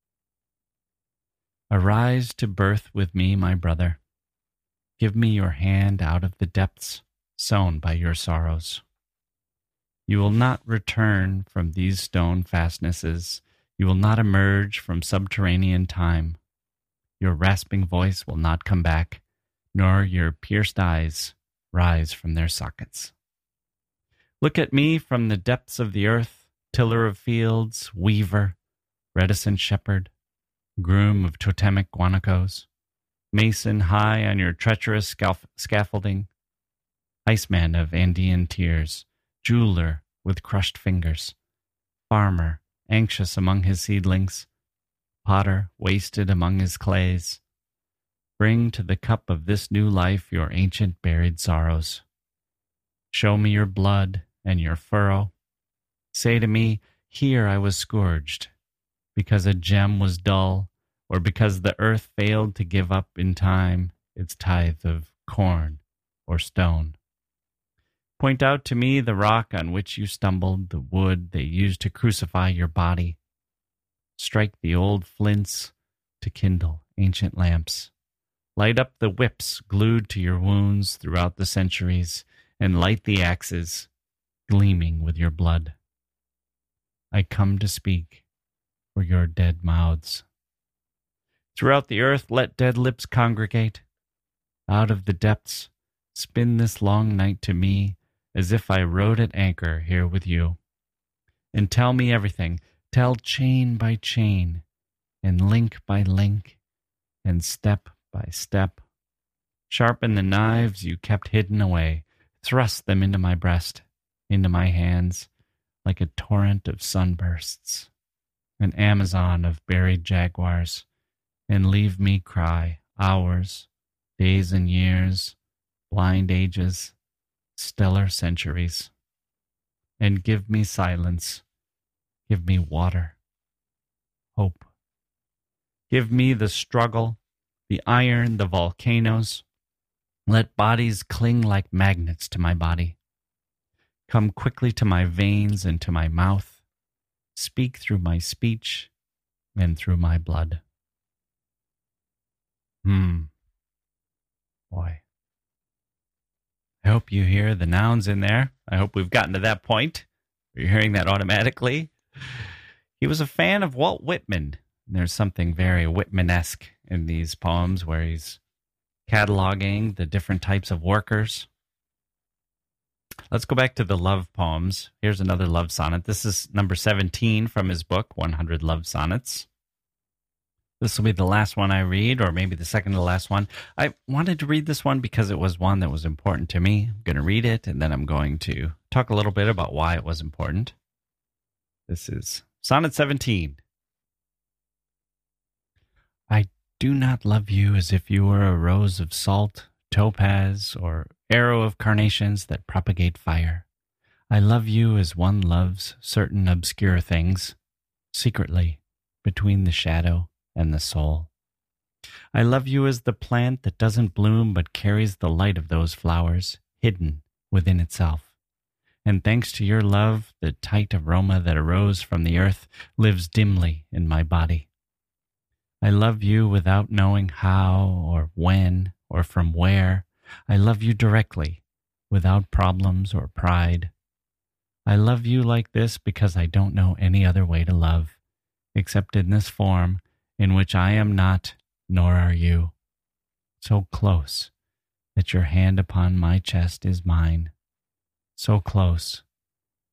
Arise to birth with me, my brother. Give me your hand out of the depths sown by your sorrows. You will not return from these stone fastnesses. You will not emerge from subterranean time. Your rasping voice will not come back, nor your pierced eyes rise from their sockets. Look at me from the depths of the earth, tiller of fields, weaver, reticent shepherd, groom of totemic guanacos, mason high on your treacherous scaf- scaffolding, Iceman of Andean tears, jeweler with crushed fingers, farmer anxious among his seedlings, potter wasted among his clays. Bring to the cup of this new life your ancient buried sorrows. Show me your blood and your furrow. Say to me, here I was scourged, because a gem was dull, or because the earth failed to give up in time its tithe of corn or stone. Point out to me the rock on which you stumbled, the wood they used to crucify your body. Strike the old flints to kindle ancient lamps. Light up the whips glued to your wounds throughout the centuries, and light the axes gleaming with your blood. I come to speak for your dead mouths. Throughout the earth let dead lips congregate. Out of the depths spin this long night to me, as if I rode at anchor here with you. And tell me everything, tell chain by chain, and link by link, and step by step. Sharpen the knives you kept hidden away, thrust them into my breast, into my hands, like a torrent of sunbursts, an Amazon of buried jaguars, and leave me cry hours, days and years, blind ages, stellar centuries, and give me silence, give me water, hope. Give me the struggle, the iron, the volcanoes. Let bodies cling like magnets to my body. Come quickly to my veins and to my mouth. Speak through my speech and through my blood. Hmm. Boy. I hope you hear the nouns in there. I hope we've gotten to that point. You're hearing that automatically. He was a fan of Walt Whitman. There's something very Whitman-esque in these poems where he's cataloging the different types of workers. Let's go back to the love poems. Here's another love sonnet. This is number seventeen from his book, one hundred Love Sonnets. This will be the last one I read, or maybe the second to the last one. I wanted to read this one because it was one that was important to me. I'm going to read it, and then I'm going to talk a little bit about why it was important. This is Sonnet seventeen. I do not love you as if you were a rose of salt, topaz, or arrow of carnations that propagate fire. I love you as one loves certain obscure things, secretly, between the shadow and the soul. I love you as the plant that doesn't bloom but carries the light of those flowers, hidden within itself. And thanks to your love, the tight aroma that arose from the earth lives dimly in my body. I love you without knowing how or when or from where. I love you directly, without problems or pride. I love you like this because I don't know any other way to love, except in this form in which I am not, nor are you. So close that your hand upon my chest is mine. So close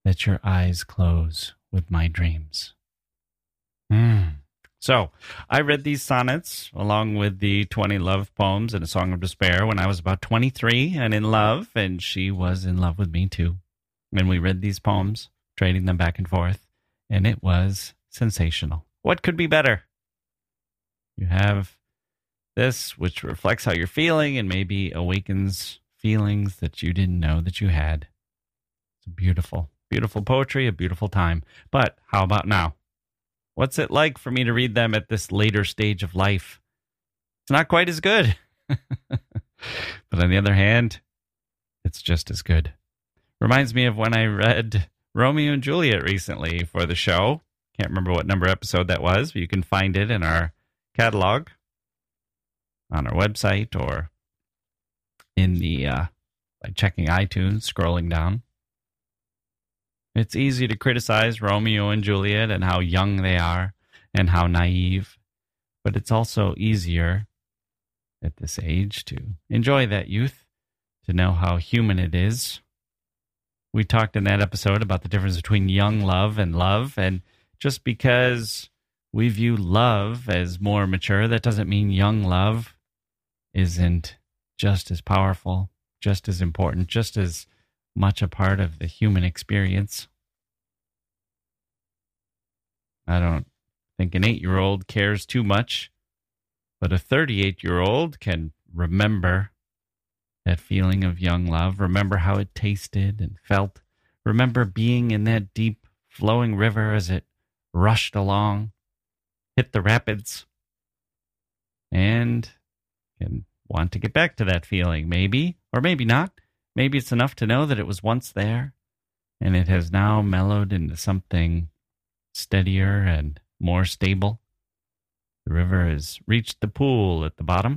that your eyes close with my dreams. Mm. So, I read these sonnets along with the twenty love poems and A Song of Despair when I was about twenty-three and in love, and she was in love with me too. And we read these poems, trading them back and forth, and it was sensational. What could be better? You have this, which reflects how you're feeling and maybe awakens feelings that you didn't know that you had. It's beautiful, beautiful poetry, a beautiful time. But how about now? What's it like for me to read them at this later stage of life? It's not quite as good. But on the other hand, it's just as good. Reminds me of when I read Romeo and Juliet recently for the show. Can't remember what number episode that was, but you can find it in our catalog on our website or in the uh, by checking iTunes, scrolling down. It's easy to criticize Romeo and Juliet and how young they are and how naive, but it's also easier at this age to enjoy that youth, to know how human it is. We talked in that episode about the difference between young love and love, and just because we view love as more mature, that doesn't mean young love isn't just as powerful, just as important, just as much a part of the human experience. I don't think an eight-year-old cares too much, but a thirty-eight-year-old can remember that feeling of young love, remember how it tasted and felt, remember being in that deep flowing river as it rushed along, hit the rapids, and can want to get back to that feeling, maybe, or maybe not. Maybe it's enough to know that it was once there, and it has now mellowed into something steadier and more stable. The river has reached the pool at the bottom.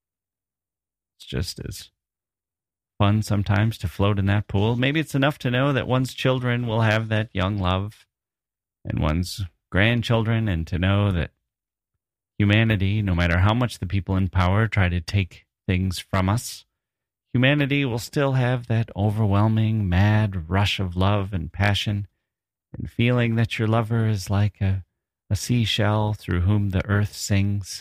It's just as fun sometimes to float in that pool. Maybe it's enough to know that one's children will have that young love, and one's grandchildren, and to know that humanity, no matter how much the people in power try to take things from us, humanity will still have that overwhelming, mad rush of love and passion, and feeling that your lover is like a, a seashell through whom the earth sings.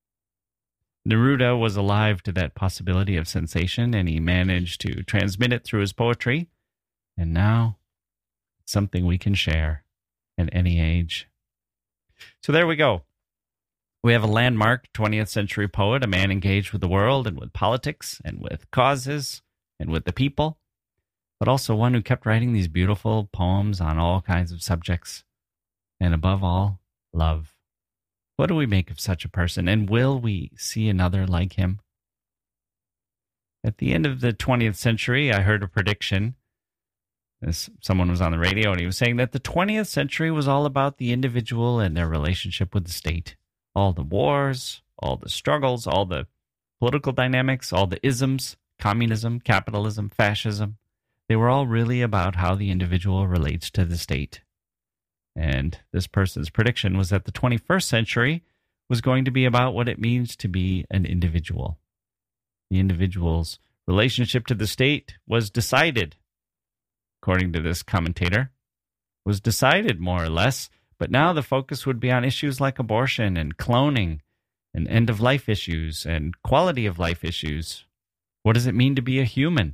Neruda was alive to that possibility of sensation, and he managed to transmit it through his poetry, and now it's something we can share at any age. So there we go. We have a landmark twentieth century poet, a man engaged with the world and with politics and with causes and with the people, but also one who kept writing these beautiful poems on all kinds of subjects, and above all, love. What do we make of such a person, and will we see another like him? At the end of the twentieth century, I heard a prediction. This, someone was on the radio, and he was saying that the twentieth century was all about the individual and their relationship with the state. All the wars, all the struggles, all the political dynamics, all the isms, communism, capitalism, fascism, they were all really about how the individual relates to the state. And this person's prediction was that the twenty-first century was going to be about what it means to be an individual. The individual's relationship to the state was decided, according to this commentator, was decided more or less, but now the focus would be on issues like abortion and cloning and end-of-life issues and quality-of-life issues. What does it mean to be a human?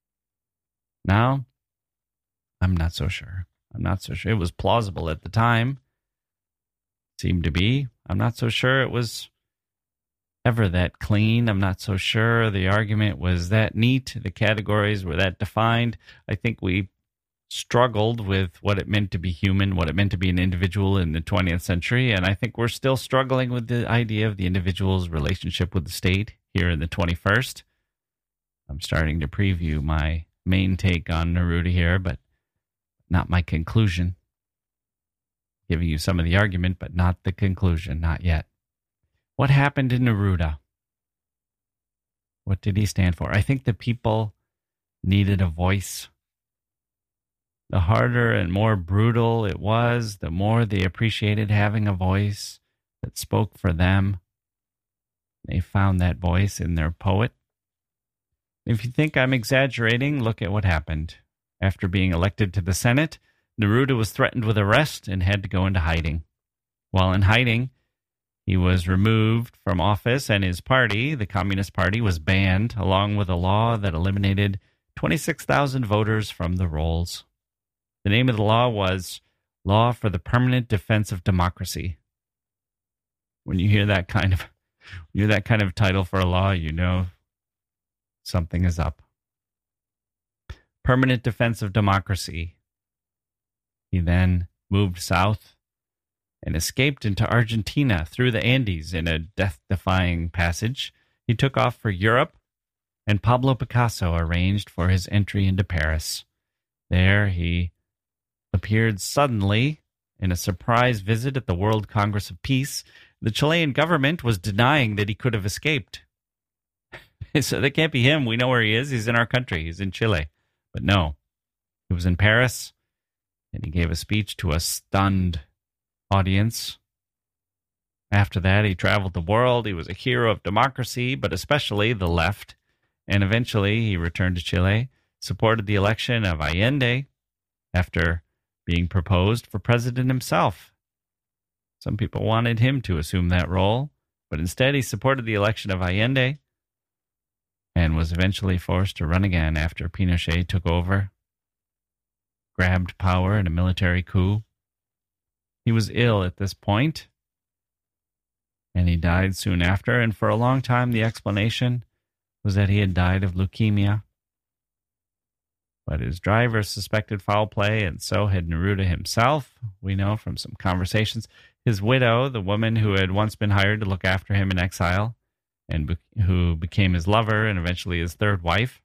Now, I'm not so sure. I'm not so sure. It was plausible at the time. Seemed to be. I'm not so sure it was ever that clean. I'm not so sure the argument was that neat. The categories were that defined. I think we struggled with what it meant to be human, what it meant to be an individual in the twentieth century, and I think we're still struggling with the idea of the individual's relationship with the state here in the twenty-first. I'm starting to preview my main take on Neruda here, but not my conclusion. Giving you some of the argument, but not the conclusion, not yet. What happened in Neruda? What did he stand for? I think the people needed a voice. The harder and more brutal it was, the more they appreciated having a voice that spoke for them. They found that voice in their poet. If you think I'm exaggerating, look at what happened. After being elected to the Senate, Neruda was threatened with arrest and had to go into hiding. While in hiding, he was removed from office, and his party, the Communist Party, was banned, along with a law that eliminated twenty-six thousand voters from the rolls. The name of the law was Law for the Permanent Defense of Democracy. When you hear that kind of, you hear that kind of title for a law, you know something is up. Permanent Defense of Democracy. He then moved south and escaped into Argentina through the Andes in a death-defying passage. He took off for Europe, and Pablo Picasso arranged for his entry into Paris. There he appeared suddenly in a surprise visit at the World Congress of Peace. The Chilean government was denying that he could have escaped. So that can't be him. We know where he is. He's in our country. He's in Chile. But no, he was in Paris, and he gave a speech to a stunned audience. After that, he traveled the world. He was a hero of democracy, but especially the left. And eventually, he returned to Chile, supported the election of Allende after being proposed for president himself. Some people wanted him to assume that role, but instead he supported the election of Allende and was eventually forced to run again after Pinochet took over, grabbed power in a military coup. He was ill at this point, and he died soon after, and for a long time the explanation was that he had died of leukemia. But his driver suspected foul play, and so had Neruda himself, we know from some conversations. His widow, the woman who had once been hired to look after him in exile, and be- who became his lover and eventually his third wife,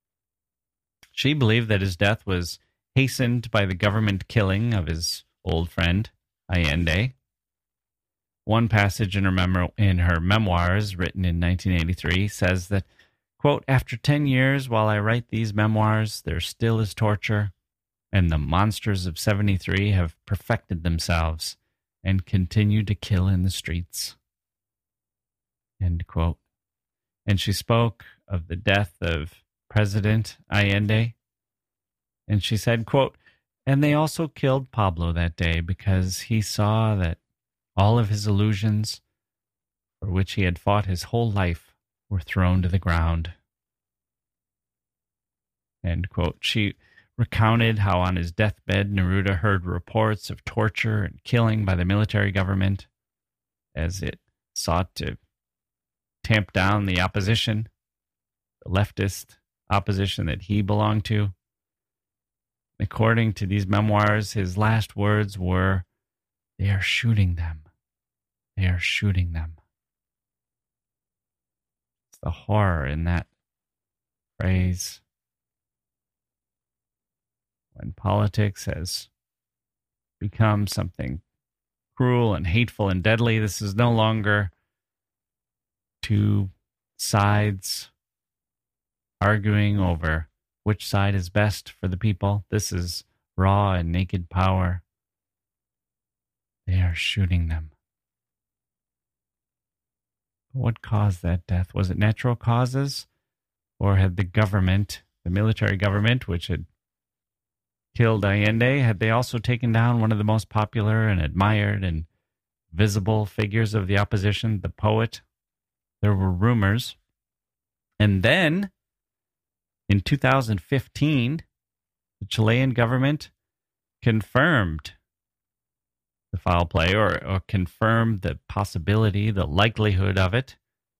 she believed that his death was hastened by the government killing of his old friend, Allende. One passage in her, memo- in her memoirs, written in nineteen eighty-three, says that, quote, "After ten years, while I write these memoirs, there still is torture, and the monsters of seventy-three have perfected themselves and continue to kill in the streets." End quote. And she spoke of the death of President Allende, and she said, quote, "And they also killed Pablo that day because he saw that all of his illusions, for which he had fought his whole life, were thrown to the ground." End quote. She recounted how on his deathbed, Neruda heard reports of torture and killing by the military government as it sought to tamp down the opposition, the leftist opposition that he belonged to. According to these memoirs, his last words were, "They are shooting them. They are shooting them." It's the horror in that phrase. When politics has become something cruel and hateful and deadly, this is no longer two sides arguing over which side is best for the people. This is raw and naked power. They are shooting them. What caused that death? Was it natural causes? Or had the government, the military government, which had killed Allende, had they also taken down one of the most popular and admired and visible figures of the opposition, the poet? There were rumors. And then, in two thousand fifteen, the Chilean government confirmed the foul play, or, or confirmed the possibility, the likelihood of it.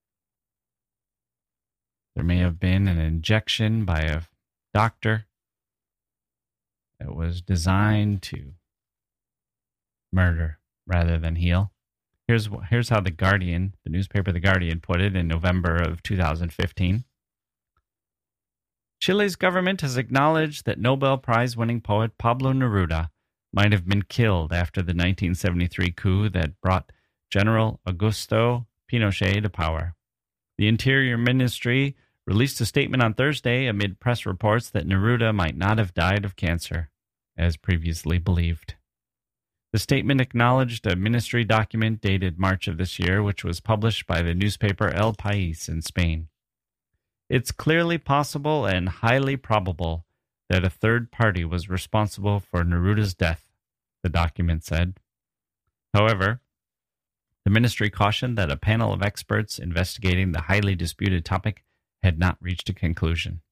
There may have been an injection by a doctor that was designed to murder rather than heal. Here's here's how The Guardian, the newspaper The Guardian, put it in November of two thousand fifteen. Chile's government has acknowledged that Nobel Prize-winning poet Pablo Neruda might have been killed after the nineteen seventy-three coup that brought General Augusto Pinochet to power. The Interior Ministry released a statement on Thursday amid press reports that Neruda might not have died of cancer, as previously believed. The statement acknowledged a ministry document dated March of this year, which was published by the newspaper El País in Spain. It's clearly possible and highly probable that a third party was responsible for Neruda's death, the document said. However, the ministry cautioned that a panel of experts investigating the highly disputed topic had not reached a conclusion.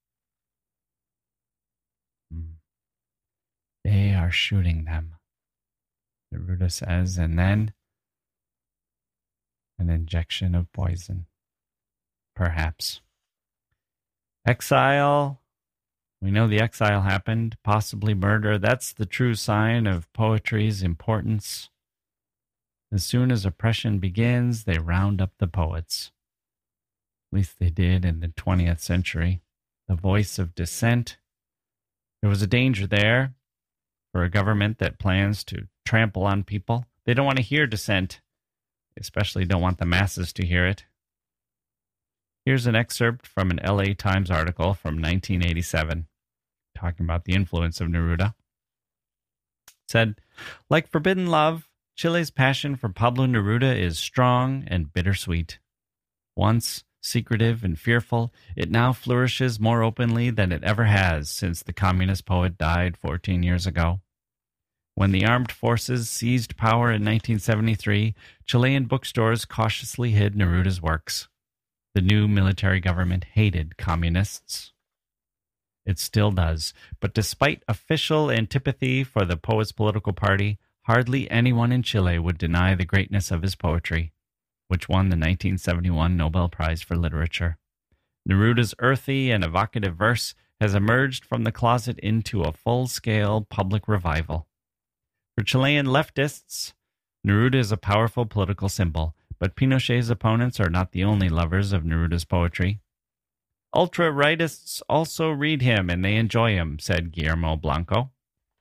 They are shooting them, Neruda says, and then an injection of poison. Perhaps. Exile. We know the exile happened. Possibly murder. That's the true sign of poetry's importance. As soon as oppression begins, they round up the poets. At least they did in the twentieth century. The voice of dissent. There was a danger there for a government that plans to trample on people. They don't want to hear dissent. They especially don't want the masses to hear it. Here's an excerpt from an L A Times article from nineteen eighty-seven, talking about the influence of Neruda. It said, like forbidden love, Chile's passion for Pablo Neruda is strong and bittersweet. Once secretive and fearful, it now flourishes more openly than it ever has since the communist poet died fourteen years ago. When the armed forces seized power in nineteen seventy-three, Chilean bookstores cautiously hid Neruda's works. The new military government hated communists. It still does, but despite official antipathy for the poet's political party, hardly anyone in Chile would deny the greatness of his poetry, which won the nineteen seventy-one Nobel Prize for Literature. Neruda's earthy and evocative verse has emerged from the closet into a full-scale public revival. For Chilean leftists, Neruda is a powerful political symbol, but Pinochet's opponents are not the only lovers of Neruda's poetry. Ultra-rightists also read him and they enjoy him, said Guillermo Blanco,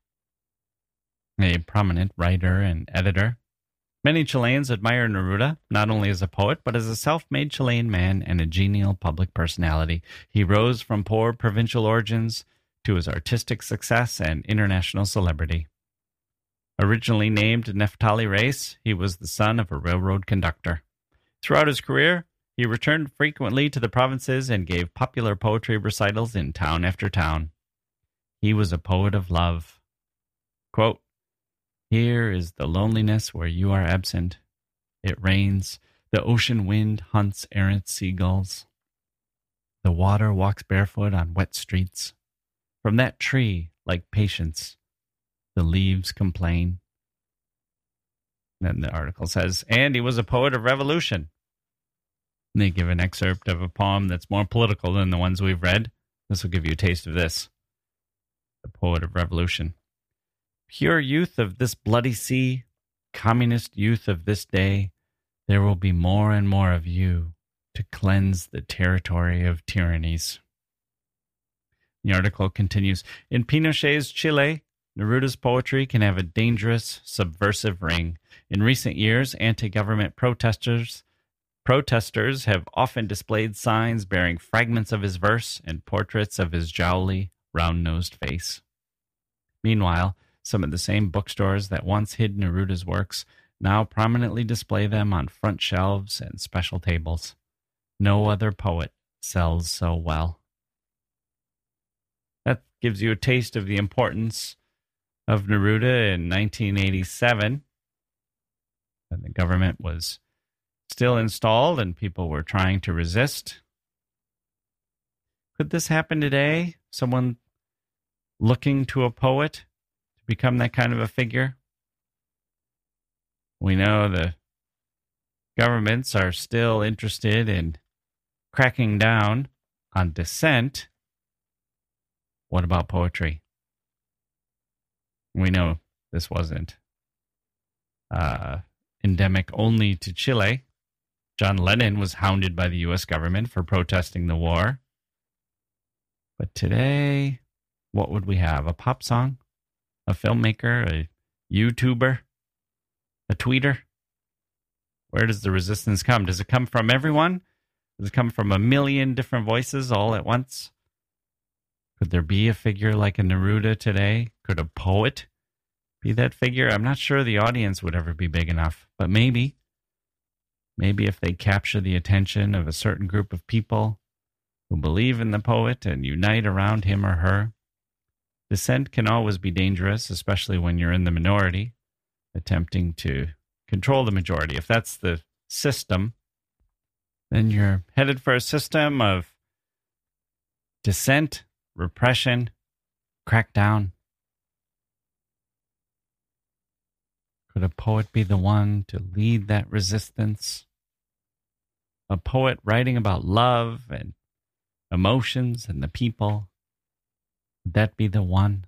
a prominent writer and editor. Many Chileans admire Neruda, not only as a poet, but as a self-made Chilean man and a genial public personality. He rose from poor provincial origins to his artistic success and international celebrity. Originally named Neftali Reis, he was the son of a railroad conductor. Throughout his career, he returned frequently to the provinces and gave popular poetry recitals in town after town. He was a poet of love. Quote, "Here is the loneliness where you are absent. It rains. The ocean wind hunts errant seagulls. The water walks barefoot on wet streets. From that tree, like patience, the leaves complain." Then the article says, and he was a poet of revolution. And they give an excerpt of a poem that's more political than the ones we've read. This will give you a taste of this. The poet of revolution. Pure youth of this bloody sea, communist youth of this day, there will be more and more of you to cleanse the territory of tyrannies. The article continues, in Pinochet's Chile, Neruda's poetry can have a dangerous, subversive ring. In recent years, anti-government protesters protesters have often displayed signs bearing fragments of his verse and portraits of his jowly, round-nosed face. Meanwhile, some of the same bookstores that once hid Neruda's works now prominently display them on front shelves and special tables. No other poet sells so well. That gives you a taste of the importance of Neruda in nineteen eighty-seven, when the government was still installed and people were trying to resist. Could this happen today? Someone looking to a poet to become that kind of a figure? We know the governments are still interested in cracking down on dissent. What about poetry? We know this wasn't uh, endemic only to Chile. John Lennon was hounded by the U S government for protesting the war. But today, what would we have? A pop song? A filmmaker? A YouTuber? A tweeter? Where does the resistance come? Does it come from everyone? Does it come from a million different voices all at once? Could there be a figure like a Neruda today? Could a poet be that figure? I'm not sure the audience would ever be big enough, but maybe. Maybe if they capture the attention of a certain group of people who believe in the poet and unite around him or her, Dissent can always be dangerous, especially when you're in the minority, attempting to control the majority. If that's the system, then you're headed for a system of dissent, repression, crackdown. Could a poet be the one to lead that resistance? A poet writing about love and emotions and the people. Would that be the one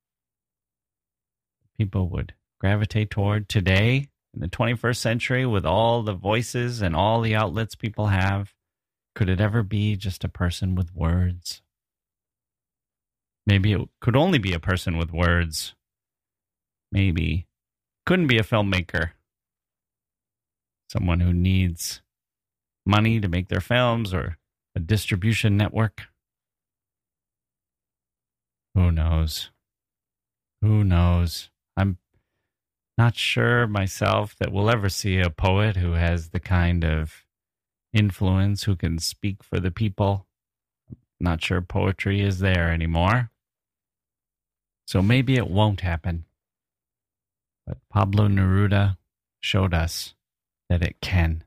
people would gravitate toward today in the twenty-first century with all the voices and all the outlets people have? Could it ever be just a person with words? Maybe it could only be a person with words. Maybe couldn't be a filmmaker. Someone who needs money to make their films or a distribution network. Who knows? Who knows? I'm not sure myself that we'll ever see a poet who has the kind of influence, who can speak for the people. Not sure poetry is there anymore. So maybe it won't happen. But Pablo Neruda showed us that it can.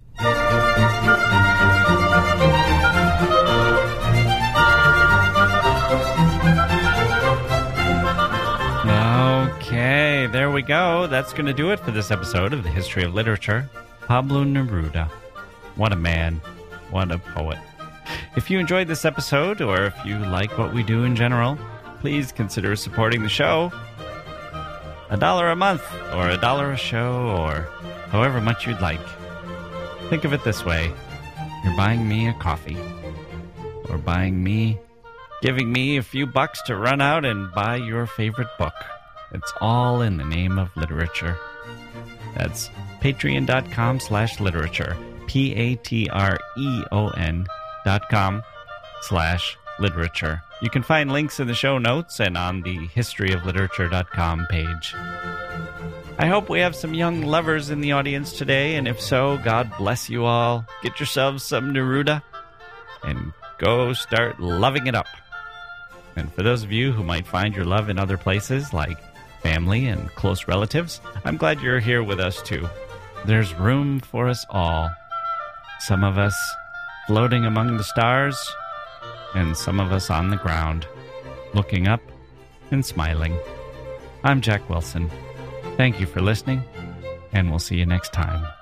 Okay, there we go. That's going to do it for this episode of the History of Literature. Pablo Neruda. What a man. What a poet. If you enjoyed this episode, or if you like what we do in general, please consider supporting the show. A dollar a month, or a dollar a show, or however much you'd like. Think of it this way. You're buying me a coffee. Or buying me, giving me a few bucks to run out and buy your favorite book. It's all in the name of literature. That's patreon.com slash literature. P-A-T-R-E-O-N dot com slash literature. You can find links in the show notes and on the history of literature dot com page. I hope we have some young lovers in the audience today, and if so, God bless you all. Get yourselves some Neruda and go start loving it up. And for those of you who might find your love in other places, like family and close relatives, I'm glad you're here with us too. There's room for us all. Some of us floating among the stars, and some of us on the ground, looking up and smiling. I'm Jack Wilson. Thank you for listening, and we'll see you next time.